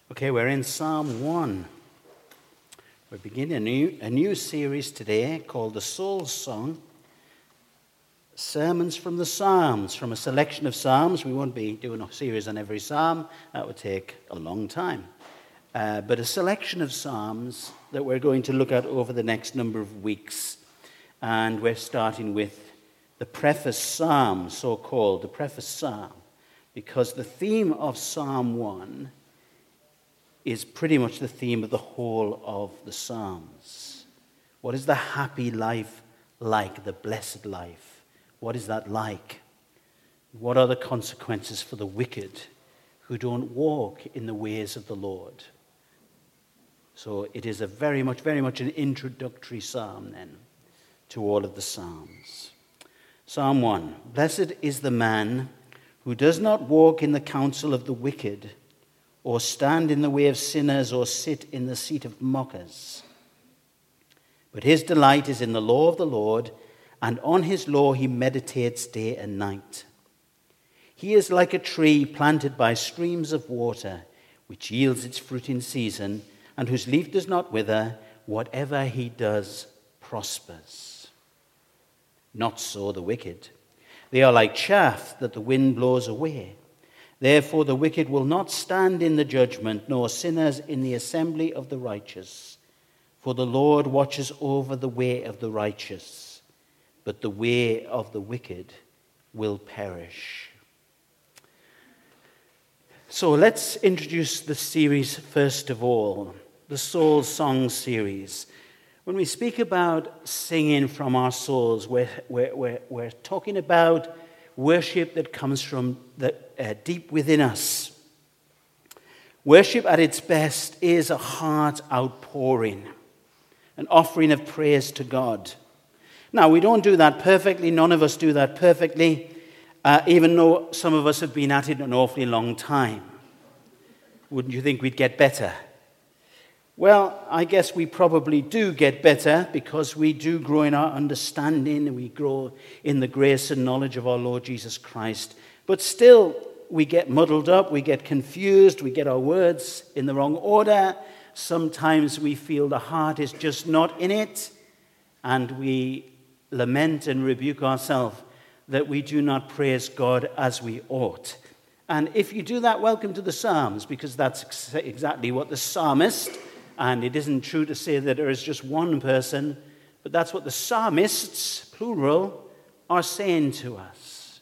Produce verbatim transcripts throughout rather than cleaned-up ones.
Okay, we're in Psalm one. We're beginning a new, a new series today called The Soul's Song, Sermons from the Psalms, from a selection of Psalms. We won't be doing a series on every Psalm. That would take a long time. Uh, but a selection of Psalms that we're going to look at over the next number of weeks. And we're starting with the preface Psalm, so called, the preface Psalm, because the theme of Psalm one is pretty much the theme of the whole of the Psalms. What is the happy life like, the blessed life? What is that like? What are the consequences for the wicked who don't walk in the ways of the Lord? So it is a very much, very much an introductory psalm then to all of the Psalms. Psalm one, blessed is the man who does not walk in the counsel of the wicked, or stand in the way of sinners, or sit in the seat of mockers. But his delight is in the law of the Lord, and on his law he meditates day and night. He is like a tree planted by streams of water, which yields its fruit in season, and whose leaf does not wither. Whatever he does prospers. Not so the wicked. They are like chaff that the wind blows away. Therefore the wicked will not stand in the judgment, nor sinners in the assembly of the righteous. For the Lord watches over the way of the righteous, but the way of the wicked will perish. So let's introduce the series first of all, the Soul Song series. When we speak about singing from our souls, we're, we're, we're, we're talking about worship that comes from the, uh, deep within us. Worship at its best is a heart outpouring, an offering of praise to God. Now, we don't do that perfectly. None of us do that perfectly, uh, even though some of us have been at it an awfully long time. Wouldn't you think we'd get better? Well, I guess we probably do get better because we do grow in our understanding and we grow in the grace and knowledge of our Lord Jesus Christ. But still, we get muddled up, we get confused, we get our words in the wrong order. Sometimes we feel the heart is just not in it, and we lament and rebuke ourselves that we do not praise God as we ought. And if you do that, welcome to the Psalms, because that's exactly what the psalmist, and it isn't true to say that there is just one person, but that's what the psalmists, plural, are saying to us.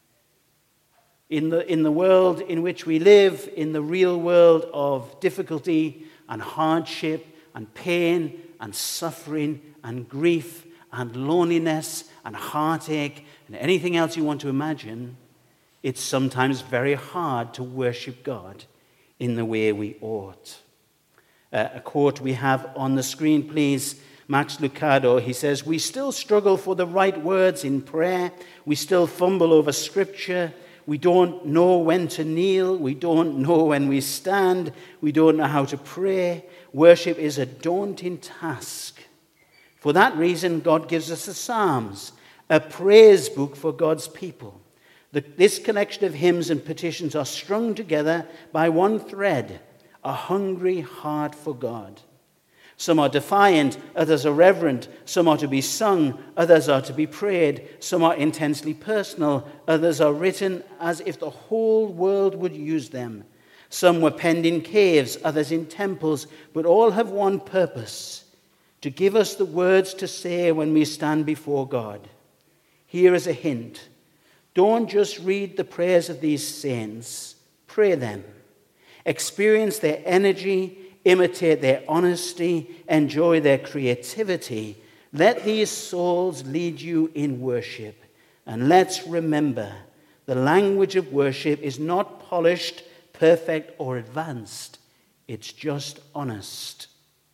In the, in the world in which we live, in the real world of difficulty and hardship and pain and suffering and grief and loneliness and heartache and anything else you want to imagine, it's sometimes very hard to worship God in the way we ought. Uh, a quote we have on the screen, please. Max Lucado, he says, we still struggle for the right words in prayer. We still fumble over scripture. We don't know when to kneel. We don't know when we stand. We don't know how to pray. Worship is a daunting task. For that reason, God gives us the Psalms, a praise book for God's people. The, this collection of hymns and petitions are strung together by one thread, a hungry heart for God. Some are defiant, others are reverent. Some are to be sung, others are to be prayed. Some are intensely personal, others are written as if the whole world would use them. Some were penned in caves, others in temples, but all have one purpose: to give us the words to say when we stand before God. Here is a hint. Don't just read the prayers of these saints, pray them. Experience their energy, imitate their honesty, enjoy their creativity. Let these souls lead you in worship. And let's remember, the language of worship is not polished, perfect, or advanced. It's just honest.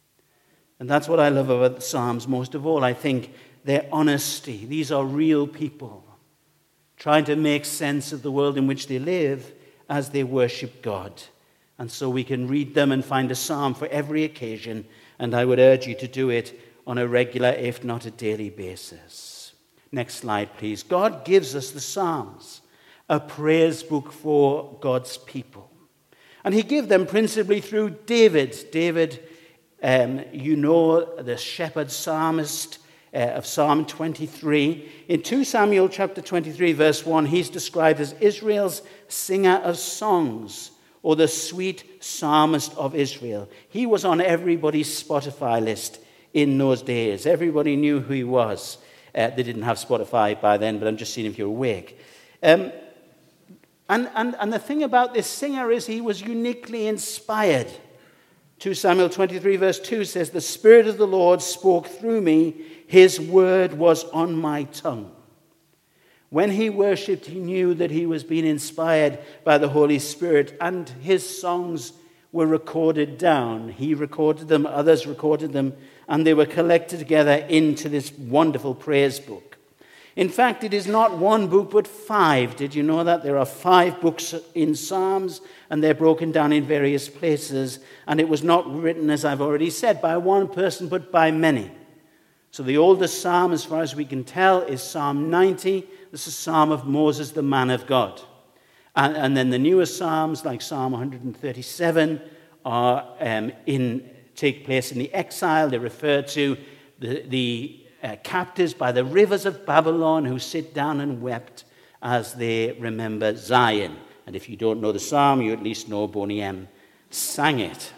And that's what I love about the Psalms most of all. I think their honesty. These are real people trying to make sense of the world in which they live as they worship God. And so we can read them and find a psalm for every occasion, and I would urge you to do it on a regular, if not a daily basis. Next slide, please. God gives us the Psalms, a praise book for God's people. And he gave them principally through David. David, um, you know, the shepherd psalmist uh, of Psalm twenty-three. In Second Samuel chapter twenty-three, verse one, he's described as Israel's singer of songs, or the sweet psalmist of Israel. He was on everybody's Spotify list in those days. Everybody knew who he was. Uh, they didn't have Spotify by then, but I'm just seeing if you're awake. Um, and, and, and the thing about this singer is he was uniquely inspired. Second Samuel twenty-three verse two says, "The Spirit of the Lord spoke through me. His word was on my tongue." When he worshipped, he knew that he was being inspired by the Holy Spirit, and his songs were recorded down. He recorded them, others recorded them, and they were collected together into this wonderful praise book. In fact, it is not one book, but five. Did you know that? There are five books in Psalms, and they're broken down in various places. And it was not written, as I've already said, by one person, but by many. So the oldest psalm, as far as we can tell, is Psalm ninety. This is a psalm of Moses, the man of God. And, and then the newer psalms, like Psalm one thirty-seven, are um, in take place in the exile. They refer to the, the uh, captives by the rivers of Babylon who sit down and wept as they remember Zion. And if you don't know the psalm, you at least know Boney M. sang it.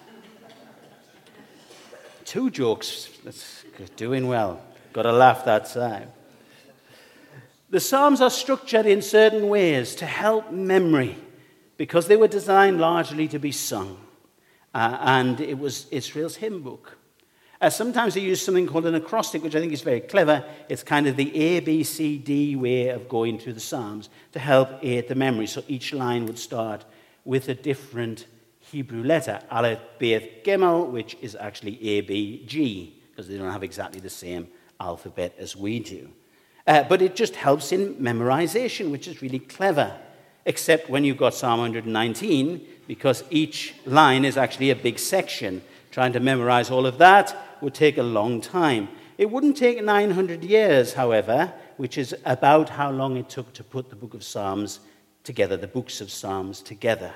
Two jokes. That's doing well. Got to laugh that time. The Psalms are structured in certain ways to help memory because they were designed largely to be sung. Uh, and it was Israel's hymn book. Uh, sometimes they use something called an acrostic, which I think is very clever. It's kind of the A, B, C, D way of going through the Psalms to help aid the memory. So each line would start with a different Hebrew letter, Aleph, Beth, Gimel, which is actually A, B, G, because they don't have exactly the same alphabet as we do. Uh, but it just helps in memorization, which is really clever, except when you've got Psalm one nineteen, because each line is actually a big section. Trying to memorize all of that would take a long time. It wouldn't take nine hundred years, however, which is about how long it took to put the book of Psalms together, the books of Psalms together.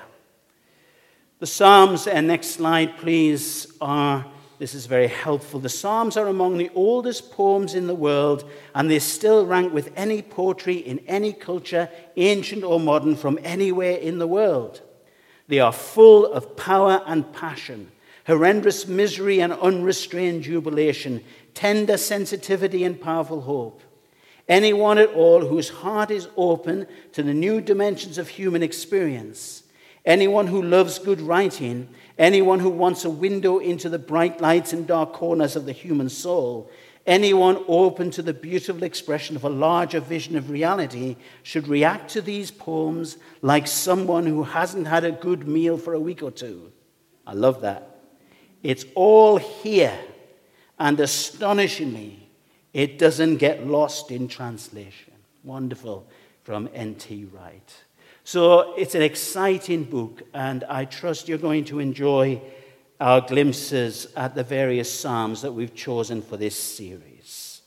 The Psalms, and next slide, please, are, this is very helpful. The Psalms are among the oldest poems in the world, and they still rank with any poetry in any culture, ancient or modern, from anywhere in the world. They are full of power and passion, horrendous misery and unrestrained jubilation, tender sensitivity and powerful hope. Anyone at all whose heart is open to the new dimensions of human experience, anyone who loves good writing, anyone who wants a window into the bright lights and dark corners of the human soul, anyone open to the beautiful expression of a larger vision of reality should react to these poems like someone who hasn't had a good meal for a week or two. I love that. It's all here, and astonishingly, it doesn't get lost in translation. Wonderful from N T Wright. So it's an exciting book, and I trust you're going to enjoy our glimpses at the various psalms that we've chosen for this series.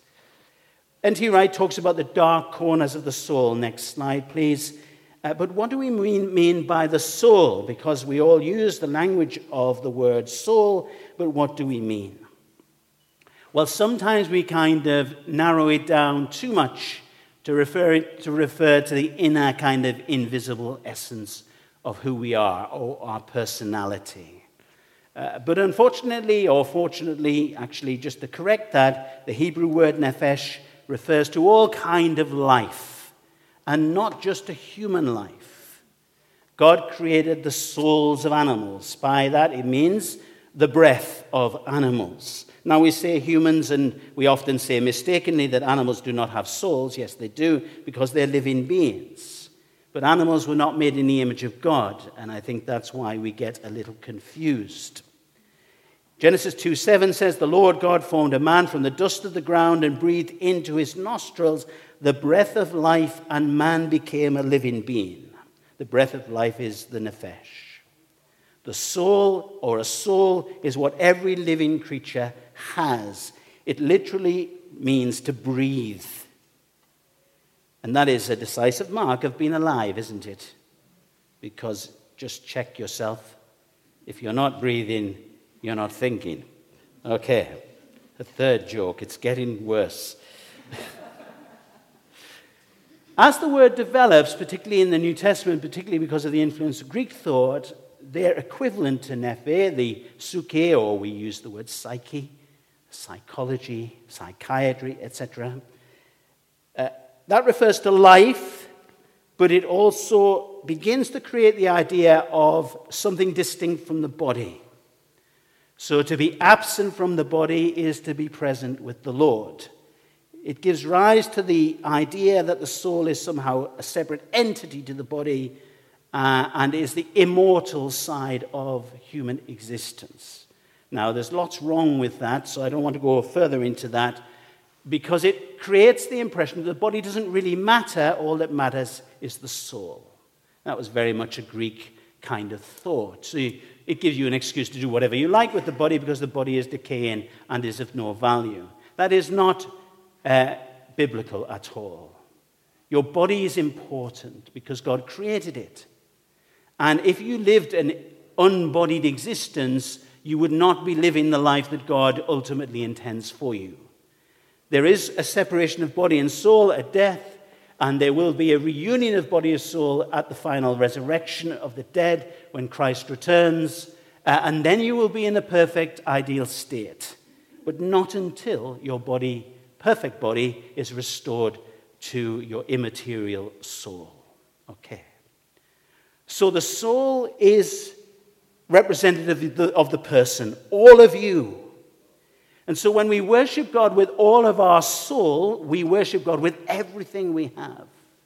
N T Wright talks about the dark corners of the soul. Next slide, please. Uh, but what do we mean, mean by the soul? Because we all use the language of the word soul, but what do we mean? Well, sometimes we kind of narrow it down too much to refer, it, to refer to the inner kind of invisible essence of who we are, or our personality. Uh, but unfortunately, or fortunately, actually, just to correct that, the Hebrew word nephesh refers to all kind of life, and not just a human life. God created the souls of animals. By that, it means the breath of animals. Now, we say humans, and we often say mistakenly that animals do not have souls. Yes, they do, because they're living beings. But animals were not made in the image of God, and I think that's why we get a little confused. Genesis two seven says, "The Lord God formed a man from the dust of the ground and breathed into his nostrils the breath of life, and man became a living being." The breath of life is the nephesh. The soul, or a soul, is what every living creature has. It literally means to breathe. And that is a decisive mark of being alive, isn't it? Because just check yourself. If you're not breathing, you're not thinking. Okay, a third joke. It's getting worse. As the word develops, particularly in the New Testament, particularly because of the influence of Greek thought, their equivalent to nephe, the psyche, or we use the word psyche, psychology, psychiatry, et cetera. Uh, that refers to life, but it also begins to create the idea of something distinct from the body. So to be absent from the body is to be present with the Lord. It gives rise to the idea that the soul is somehow a separate entity to the body uh, and is the immortal side of human existence. Now, there's lots wrong with that, so I don't want to go further into that, because it creates the impression that the body doesn't really matter. All that matters is the soul. That was very much a Greek kind of thought. So you, it gives you an excuse to do whatever you like with the body because the body is decaying and is of no value. That is not uh, biblical at all. Your body is important because God created it. And if you lived an unbodied existence, you would not be living the life that God ultimately intends for you. There is a separation of body and soul at death, and there will be a reunion of body and soul at the final resurrection of the dead when Christ returns, uh, and then you will be in a perfect, ideal state. But not until your body, perfect body, is restored to your immaterial soul. Okay. So the soul is representative of the, of the person, all of you. And so when we worship God with all of our soul, we worship God with everything we have.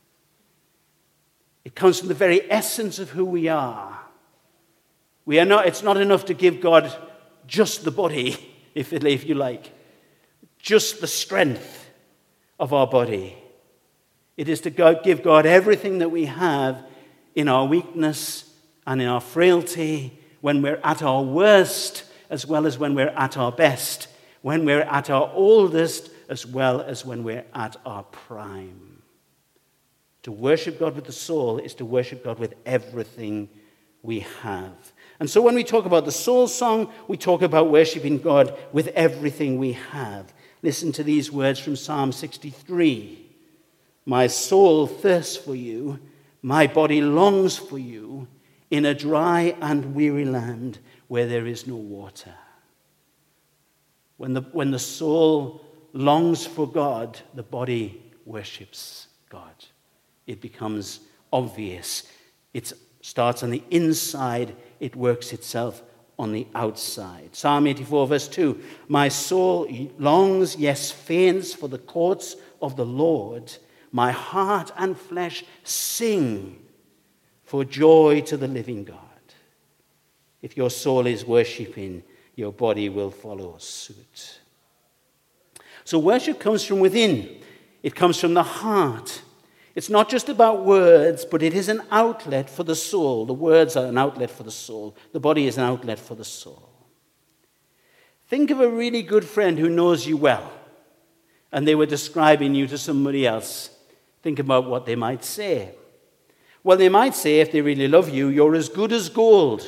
It comes from the very essence of who we are. We are not, it's not enough to give God just the body, if, it, if you like, just the strength of our body. It is to God, give God everything that we have in our weakness and in our frailty, when we're at our worst as well as when we're at our best, when we're at our oldest as well as when we're at our prime. To worship God with the soul is to worship God with everything we have. And so when we talk about the soul song, we talk about worshiping God with everything we have. Listen to these words from Psalm sixty-three. My soul thirsts for you, my body longs for you, in a dry and weary land where there is no water. When the, when the soul longs for God, the body worships God. It becomes obvious. It starts on the inside. It works itself on the outside. Psalm eighty-four, verse two. My soul longs, yes, faints for the courts of the Lord. My heart and flesh sing for joy to the living God. If your soul is worshiping, your body will follow suit. So worship comes from within. It comes from the heart. It's not just about words, but it is an outlet for the soul. The words are an outlet for the soul. The body is an outlet for the soul. Think of a really good friend who knows you well, and they were describing you to somebody else. Think about what they might say. Well, they might say, if they really love you, you're as good as gold.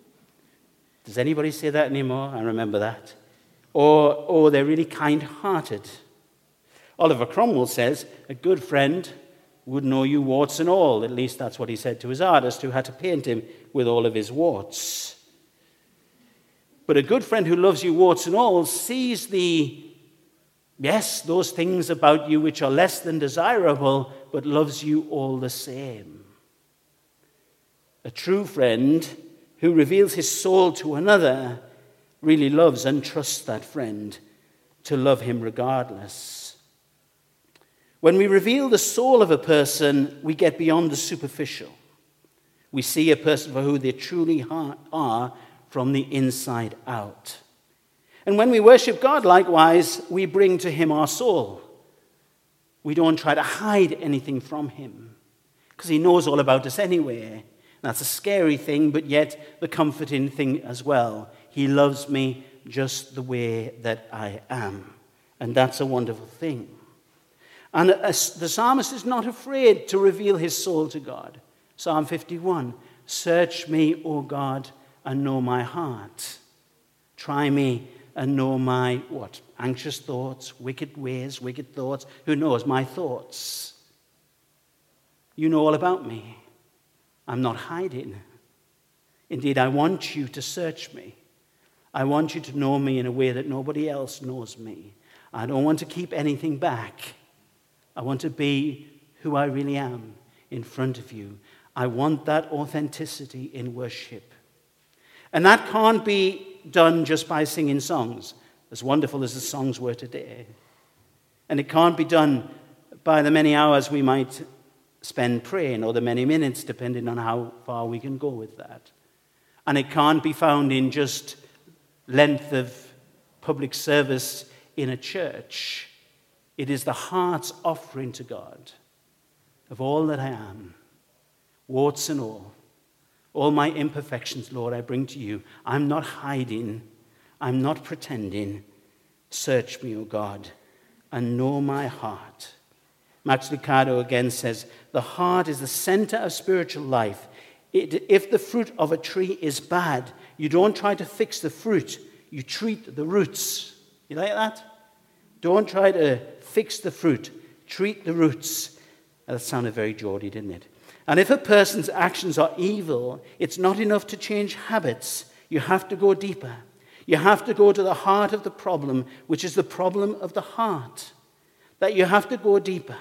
Does anybody say that anymore? I remember that. Or, or they're really kind-hearted. Oliver Cromwell says, a good friend would know you warts and all. At least that's what he said to his artist, who had to paint him with all of his warts. But a good friend who loves you warts and all sees the, yes, those things about you which are less than desirable, but loves you all the same. A true friend who reveals his soul to another really loves and trusts that friend to love him regardless. When we reveal the soul of a person, we get beyond the superficial. We see a person for who they truly are from the inside out. And when we worship God, likewise, we bring to him our soul. We don't try to hide anything from him because he knows all about us anyway. That's a scary thing, but yet the comforting thing as well. He loves me just the way that I am. And that's a wonderful thing. And the psalmist is not afraid to reveal his soul to God. Psalm fifty-one, search me, O God, and know my heart. Try me and know my, what? Anxious thoughts, wicked ways, wicked thoughts. Who knows my thoughts? You know all about me. I'm not hiding. Indeed, I want you to search me. I want you to know me in a way that nobody else knows me. I don't want to keep anything back. I want to be who I really am in front of you. I want that authenticity in worship. And that can't be done just by singing songs, as wonderful as the songs were today. And it can't be done by the many hours we might spend praying, or the many minutes, depending on how far we can go with that. And it can't be found in just length of public service in a church. It is the heart's offering to God of all that I am, warts and all, all my imperfections, Lord, I bring to you. I'm not hiding. I'm not pretending. Search me, O God, and know my heart. Max Lucado again says, the heart is the center of spiritual life. It, if the fruit of a tree is bad, you don't try to fix the fruit, you treat the roots. You like that? Don't try to fix the fruit, treat the roots. That sounded very Geordie, didn't it? And if a person's actions are evil, it's not enough to change habits. You have to go deeper. You have to go to the heart of the problem, which is the problem of the heart. That you have to go deeper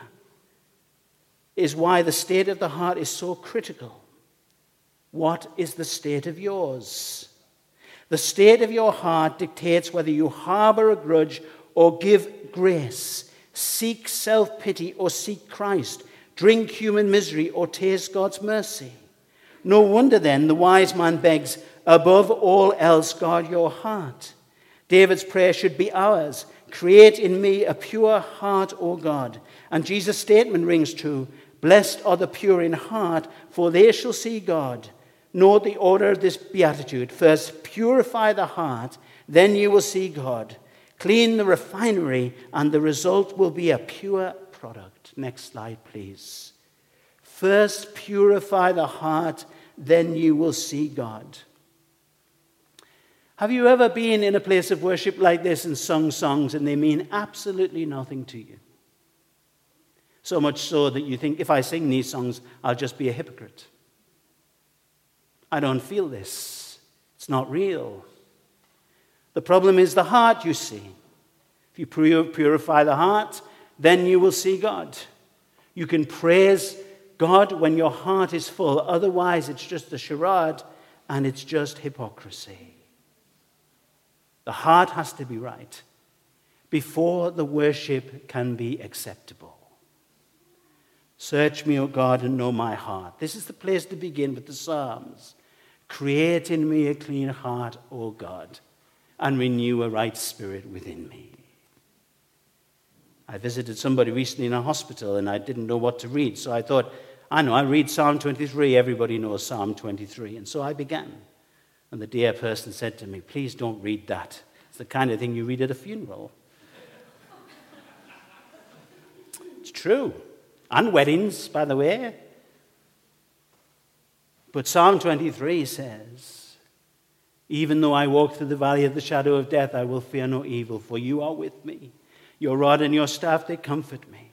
is why the state of the heart is so critical. What is the state of yours? The state of your heart dictates whether you harbor a grudge or give grace, seek self-pity or seek Christ, drink human misery or taste God's mercy. No wonder then the wise man begs, above all else, guard your heart. David's prayer should be ours. Create in me a pure heart, O God. And Jesus' statement rings true. Blessed are the pure in heart, for they shall see God. Note the order of this beatitude. First, purify the heart, then you will see God. Clean the refinery, and the result will be a pure product. Next slide, please. First, purify the heart, then you will see God. Have you ever been in a place of worship like this and sung songs and they mean absolutely nothing to you? So much so that you think, if I sing these songs, I'll just be a hypocrite. I don't feel this. It's not real. The problem is the heart, you see. If you purify the heart, then you will see God. You can praise God when your heart is full. Otherwise, it's just a charade and it's just hypocrisy. The heart has to be right before the worship can be acceptable. Search me, O God, and know my heart. This is the place to begin with the Psalms. Create in me a clean heart, O God, and renew a right spirit within me. I visited somebody recently in a hospital and I didn't know what to read. So I thought, I know, I read Psalm twenty-three. Everybody knows Psalm twenty-three. And so I began. And the dear person said to me, please don't read that. It's the kind of thing you read at a funeral. It's true. And weddings, by the way. But Psalm twenty-three says, even though I walk through the valley of the shadow of death, I will fear no evil, for you are with me. Your rod and your staff, they comfort me.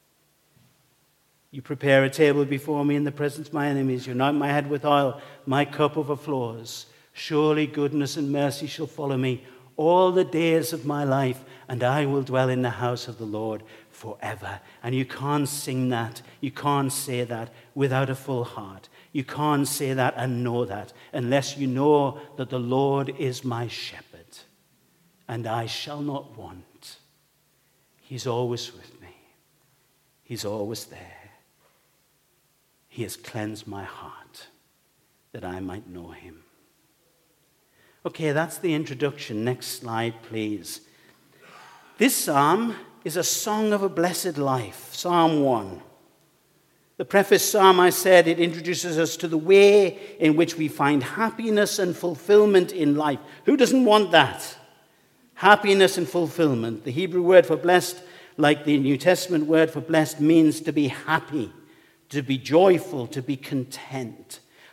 You prepare a table before me in the presence of my enemies. You anoint my head with oil. My cup overflows. Surely goodness and mercy shall follow me all the days of my life, and I will dwell in the house of the Lord forever. And you can't sing that, you can't say that without a full heart. You can't say that and know that unless you know that the Lord is my shepherd, and I shall not want. He's always with me. He's always there. He has cleansed my heart that I might know him. Okay, that's the introduction. Next slide, please. This psalm is a song of a blessed life, Psalm one. The preface psalm, I said, it introduces us to the way in which we find happiness and fulfillment in life. Who doesn't want that? Happiness and fulfillment. The Hebrew word for blessed, like the New Testament word for blessed, means to be happy, to be joyful, to be content.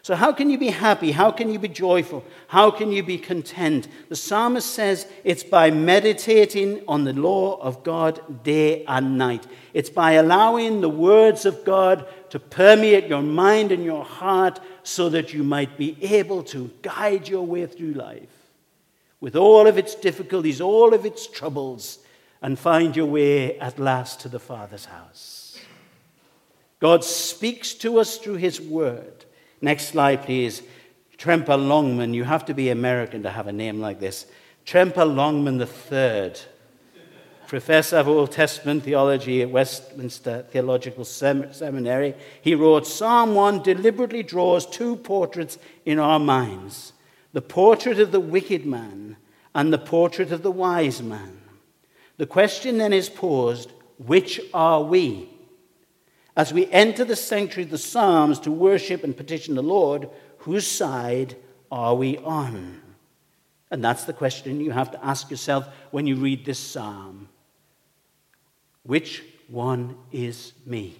So how can you be happy? How can you be joyful? How can you be content? The psalmist says it's by meditating on the law of God day and night. It's by allowing the words of God to permeate your mind and your heart so that you might be able to guide your way through life with all of its difficulties, all of its troubles, and find your way at last to the Father's house. God speaks to us through his word. Next slide, please. Tremper Longman. You have to be American to have a name like this. Tremper Longman the third, professor of Old Testament theology at Westminster Theological Seminary. He wrote, Psalm one deliberately draws two portraits in our minds, the portrait of the wicked man and the portrait of the wise man. The question then is posed, which are we? As we enter the sanctuary of the Psalms to worship and petition the Lord, whose side are we on? And that's the question you have to ask yourself when you read this psalm. Which one is me?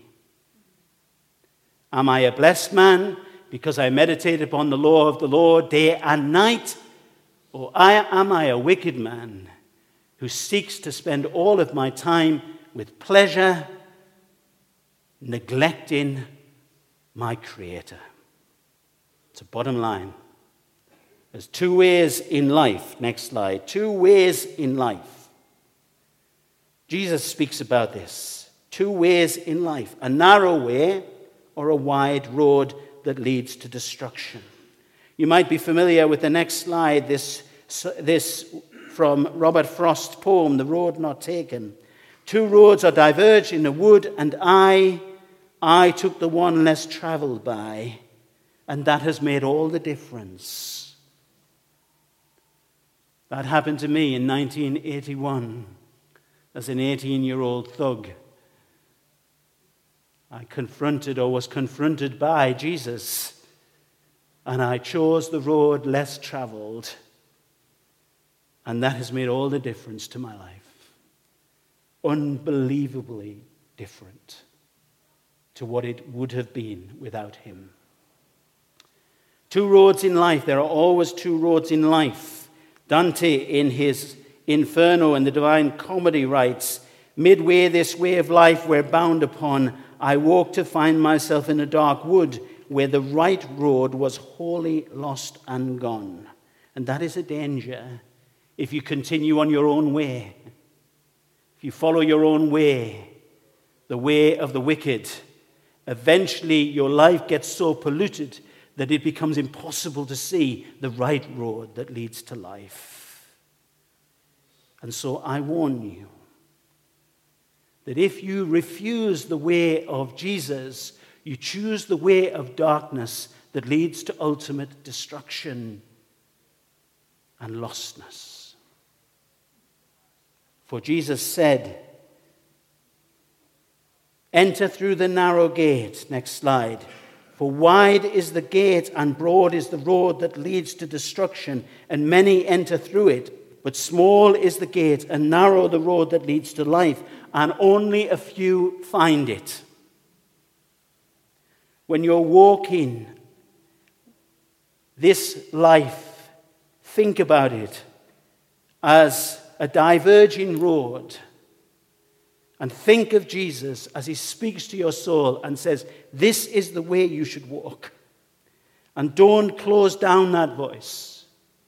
Am I a blessed man because I meditate upon the law of the Lord day and night? Or am I a wicked man who seeks to spend all of my time with pleasure, neglecting my Creator? It's a bottom line. There's two ways in life. Next slide. Two ways in life. Jesus speaks about this. Two ways in life. A narrow way or a wide road that leads to destruction. You might be familiar with the next slide, this, this from Robert Frost's poem, The Road Not Taken. Two roads are diverged in a wood, and I, I took the one less traveled by, and that has made all the difference. That happened to me in nineteen eighty-one as an eighteen-year-old thug. I confronted or was confronted by Jesus, and I chose the road less traveled, and that has made all the difference to my life. Unbelievably different to what it would have been without him. Two roads in life. There are always two roads in life. Dante, in his Inferno and the Divine Comedy, writes, midway this way of life we're bound upon, I walked to find myself in a dark wood where the right road was wholly lost and gone. And that is a danger if you continue on your own way. If you follow your own way, the way of the wicked, eventually your life gets so polluted that it becomes impossible to see the right road that leads to life. And so I warn you that if you refuse the way of Jesus, you choose the way of darkness that leads to ultimate destruction and lostness. For Jesus said, enter through the narrow gate. Next slide. For wide is the gate and broad is the road that leads to destruction, and many enter through it. But small is the gate and narrow the road that leads to life, and only a few find it. When you're walking this life, think about it as a diverging road. And think of Jesus as he speaks to your soul and says, this is the way you should walk. And don't close down that voice.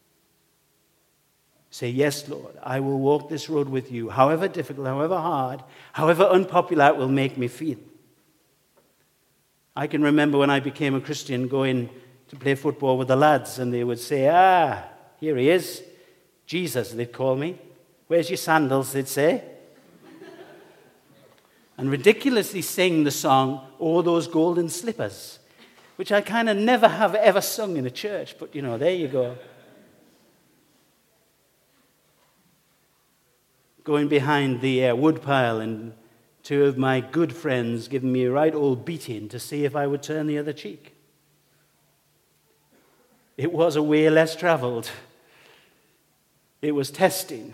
Say, yes, Lord, I will walk this road with you, however difficult, however hard, however unpopular it will make me feel. I can remember when I became a Christian going to play football with the lads, and they would say, ah, here he is. Jesus, they'd call me. Where's your sandals, they'd say. And ridiculously sing the song, Oh, Those Golden Slippers, which I kind of never have ever sung in a church, but, you know, there you go. Going behind the uh, woodpile and two of my good friends giving me a right old beating to see if I would turn the other cheek. It was a way less traveled. It was testing.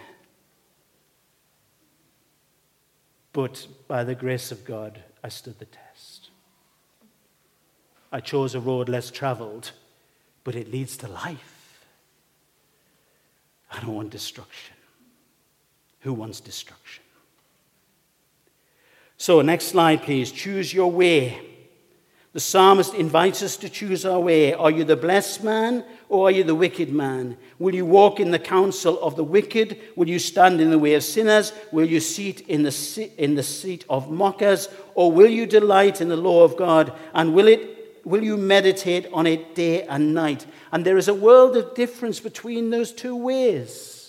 But by the grace of God, I stood the test. I chose a road less traveled, but it leads to life. I don't want destruction. Who wants destruction? So, next slide, please. Choose your way. The psalmist invites us to choose our way. Are you the blessed man or are you the wicked man? Will you walk in the counsel of the wicked? Will you stand in the way of sinners? Will you sit in the, si- in the seat of mockers? Or will you delight in the law of God? And will it, will you meditate on it day and night? And there is a world of difference between those two ways.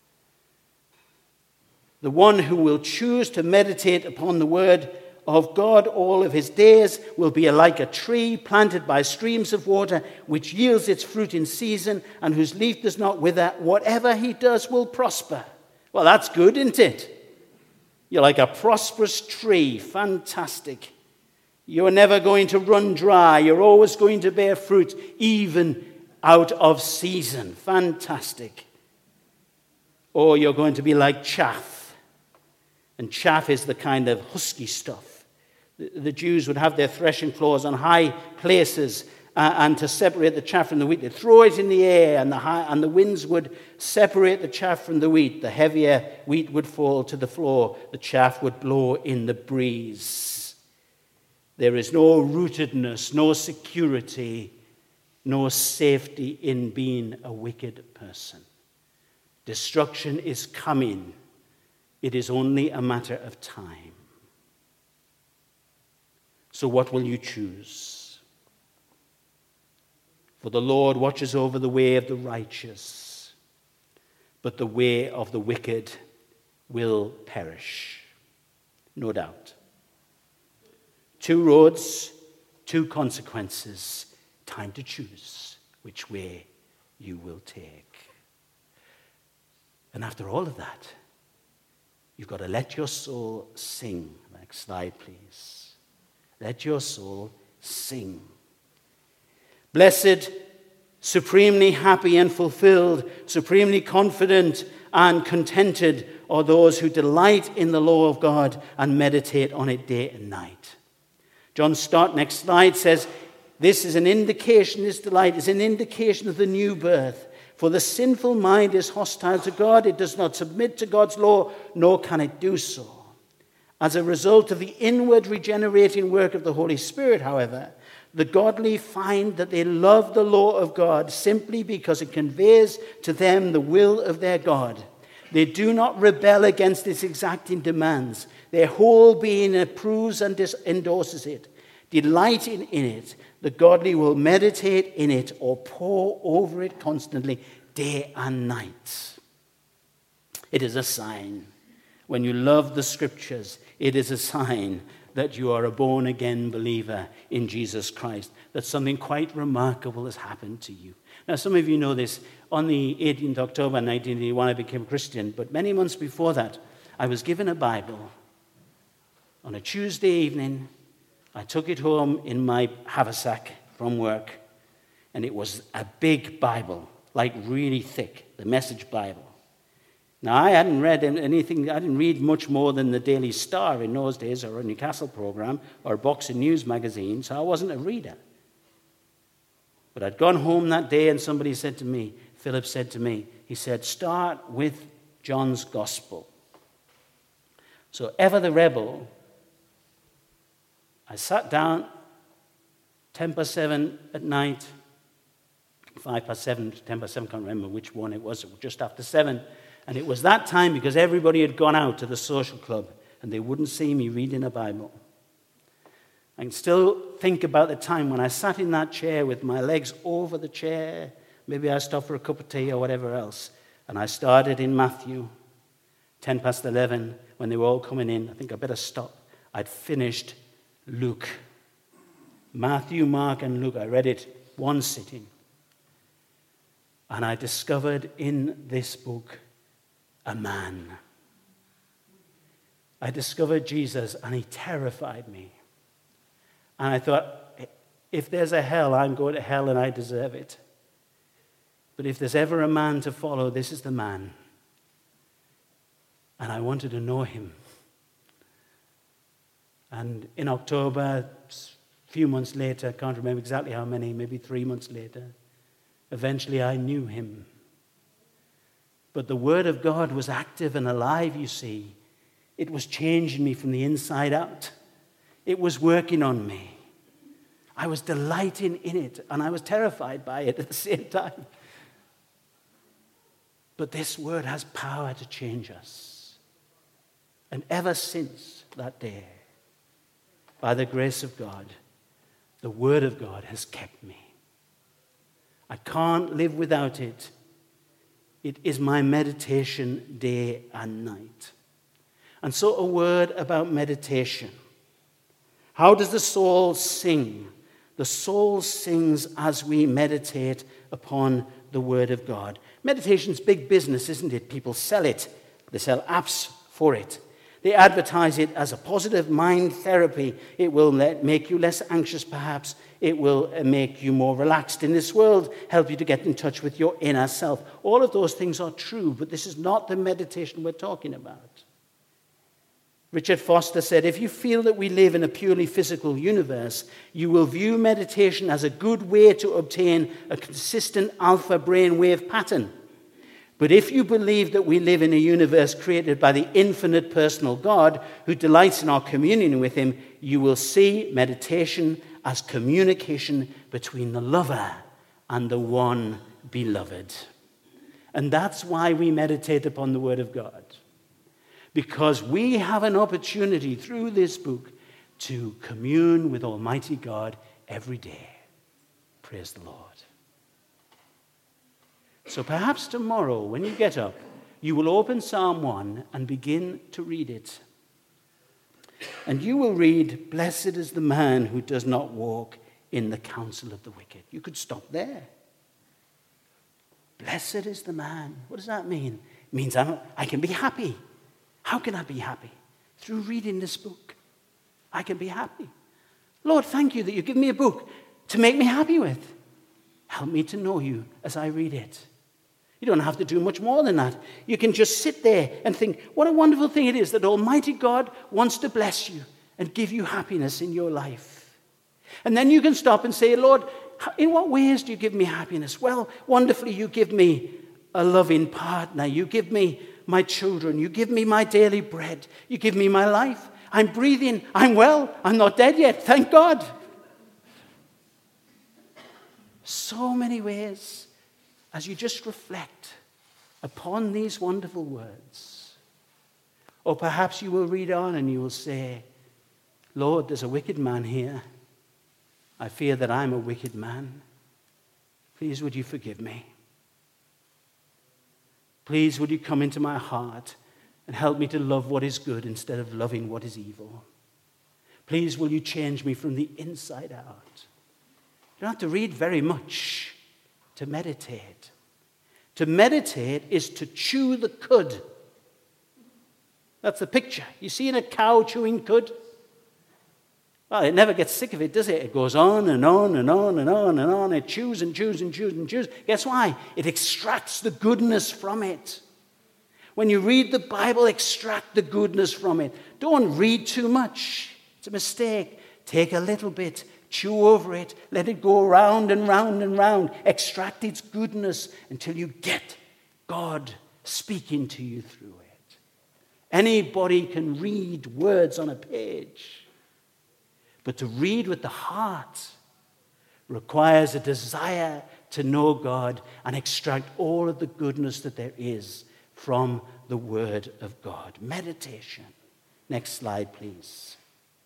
The one who will choose to meditate upon the word of God all of his days will be like a tree planted by streams of water, which yields its fruit in season and whose leaf does not wither. Whatever he does will prosper. Well, that's good, isn't it? You're like a prosperous tree. Fantastic. You're never going to run dry. You're always going to bear fruit, even out of season. Fantastic. Or you're going to be like chaff. And chaff is the kind of husky stuff. The Jews would have their threshing floors on high places, uh, and to separate the chaff from the wheat, they'd throw it in the air, and the, high, and the winds would separate the chaff from the wheat. The heavier wheat would fall to the floor. The chaff would blow in the breeze. There is no rootedness, no security, no safety in being a wicked person. Destruction is coming. It is only a matter of time. So what will you choose? For the Lord watches over the way of the righteous, but the way of the wicked will perish. No doubt. Two roads, two consequences. Time to choose which way you will take. And after all of that, you've got to let your soul sing. Next slide, please. Let your soul sing. Blessed, supremely happy and fulfilled, supremely confident and contented are those who delight in the law of God and meditate on it day and night. John Stott, next slide, says, this is an indication, this delight is an indication of the new birth. For the sinful mind is hostile to God. It does not submit to God's law, nor can it do so. As a result of the inward regenerating work of the Holy Spirit, however, the godly find that they love the law of God simply because it conveys to them the will of their God. They do not rebel against its exacting demands. Their whole being approves and endorses it. Delighting in it, the godly will meditate in it or pore over it constantly, day and night. It is a sign. When you love the Scriptures, it is a sign that you are a born-again believer in Jesus Christ, that something quite remarkable has happened to you. Now, some of you know this. On the eighteenth of October, nineteen eighty-one, I became a Christian. But many months before that, I was given a Bible. On a Tuesday evening, I took it home in my haversack from work, and it was a big Bible, like really thick, the Message Bible. Now, I hadn't read anything, I didn't read much more than the Daily Star in those days, or a Newcastle program, or a Boxing News magazine, so I wasn't a reader. But I'd gone home that day, and somebody said to me, Philip said to me, he said, start with John's Gospel. So, ever the rebel, I sat down, ten past seven at night, five past seven, ten past seven, can't remember which one it was, it was just after seven. And it was that time because everybody had gone out to the social club and they wouldn't see me reading a Bible. I can still think about the time when I sat in that chair with my legs over the chair. Maybe I stopped for a cup of tea or whatever else. And I started in Matthew, ten past eleven, when they were all coming in. I think I better stop. I'd finished Luke. Matthew, Mark, and Luke. I read it one sitting. And I discovered in this book a man. I discovered Jesus, and he terrified me. And I thought, if there's a hell, I'm going to hell, and I deserve it. But if there's ever a man to follow, this is the man. And I wanted to know him. And in October, few months later, I can't remember exactly how many, maybe three months later, eventually I knew him. But the Word of God was active and alive, you see. It was changing me from the inside out. It was working on me. I was delighting in it, and I was terrified by it at the same time. But this Word has power to change us. And ever since that day, by the grace of God, the Word of God has kept me. I can't live without it. It is my meditation day and night. And so a word about meditation. How does the soul sing? The soul sings as we meditate upon the Word of God. Meditation's big business, isn't it? People sell it. They sell apps for it. They advertise it as a positive mind therapy. It will let, make you less anxious, perhaps. It will make you more relaxed in this world, help you to get in touch with your inner self. All of those things are true, but this is not the meditation we're talking about. Richard Foster said, if you feel that we live in a purely physical universe, you will view meditation as a good way to obtain a consistent alpha brainwave pattern. But if you believe that we live in a universe created by the infinite personal God who delights in our communion with him, you will see meditation as communication between the lover and the one beloved. And that's why we meditate upon the Word of God. Because we have an opportunity through this book to commune with Almighty God every day. Praise the Lord. So perhaps tomorrow, when you get up, you will open Psalm one and begin to read it. And you will read, blessed is the man who does not walk in the counsel of the wicked. You could stop there. Blessed is the man. What does that mean? It means I'm, I can be happy. How can I be happy? Through reading this book. I can be happy. Lord, thank you that you give me a book to make me happy with. Help me to know you as I read it. You don't have to do much more than that. You can just sit there and think, what a wonderful thing it is that Almighty God wants to bless you and give you happiness in your life. And then you can stop and say, Lord, in what ways do you give me happiness? Well, wonderfully, you give me a loving partner. You give me my children. You give me my daily bread. You give me my life. I'm breathing. I'm well. I'm not dead yet. Thank God. So many ways as you just reflect upon these wonderful words. Or perhaps you will read on and you will say, Lord, there's a wicked man here. I fear that I'm a wicked man. Please, would you forgive me? Please, would you come into my heart and help me to love what is good instead of loving what is evil? Please, will you change me from the inside out? You don't have to read very much to meditate. To meditate is to chew the cud. That's the picture. You seen a cow chewing cud? Well, it never gets sick of it, does it? It goes on and on and on and on and on. It chews and chews and chews and chews. Guess why? It extracts the goodness from it. When you read the Bible, extract the goodness from it. Don't read too much. It's a mistake. Take a little bit. Chew over it. Let it go round and round and round. Extract its goodness until you get God speaking to you through it. Anybody can read words on a page. But to read with the heart requires a desire to know God and extract all of the goodness that there is from the Word of God. Meditation. Next slide, please.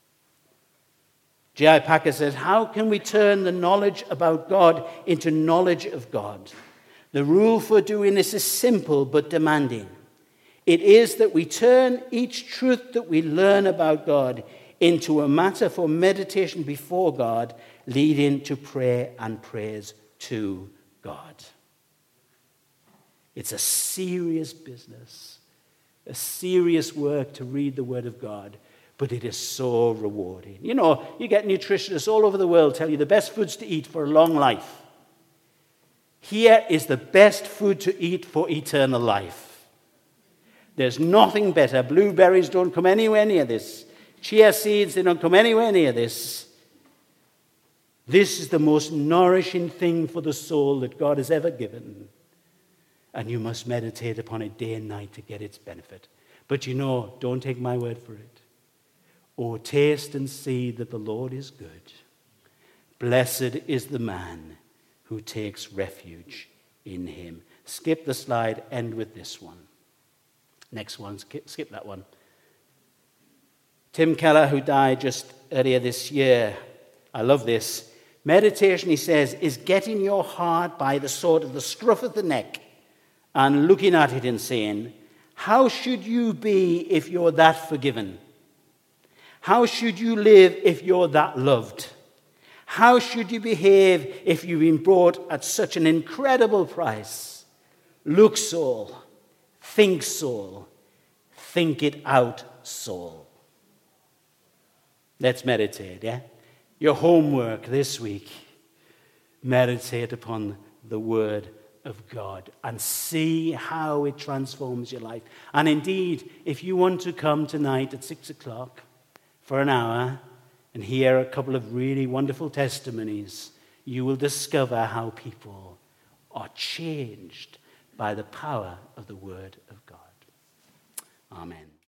J I Packer says, how can we turn the knowledge about God into knowledge of God? The rule for doing this is simple but demanding. It is that we turn each truth that we learn about God into a matter for meditation before God, leading to prayer and praise to God. It's a serious business, a serious work to read the Word of God, but it is so rewarding. You know, you get nutritionists all over the world tell you the best foods to eat for a long life. Here is the best food to eat for eternal life. There's nothing better. Blueberries don't come anywhere near this. Chia seeds, they don't come anywhere near this. This is the most nourishing thing for the soul that God has ever given. And you must meditate upon it day and night to get its benefit. But you know, don't take my word for it. Oh, taste and see that the Lord is good. Blessed is the man who takes refuge in him. Skip the slide, end with this one. Next one, skip, skip that one. Tim Keller, who died just earlier this year, I love this. Meditation, he says, is getting your heart by the sort of the scruff of the neck and looking at it and saying, how should you be if you're that forgiven? How should you live if you're that loved? How should you behave if you've been bought at such an incredible price? Look, soul. Think, soul. Think it out, soul. Let's meditate, yeah? Your homework this week, meditate upon the Word of God and see how it transforms your life. And indeed, if you want to come tonight at six o'clock for an hour and hear a couple of really wonderful testimonies, you will discover how people are changed by the power of the Word of God. Amen.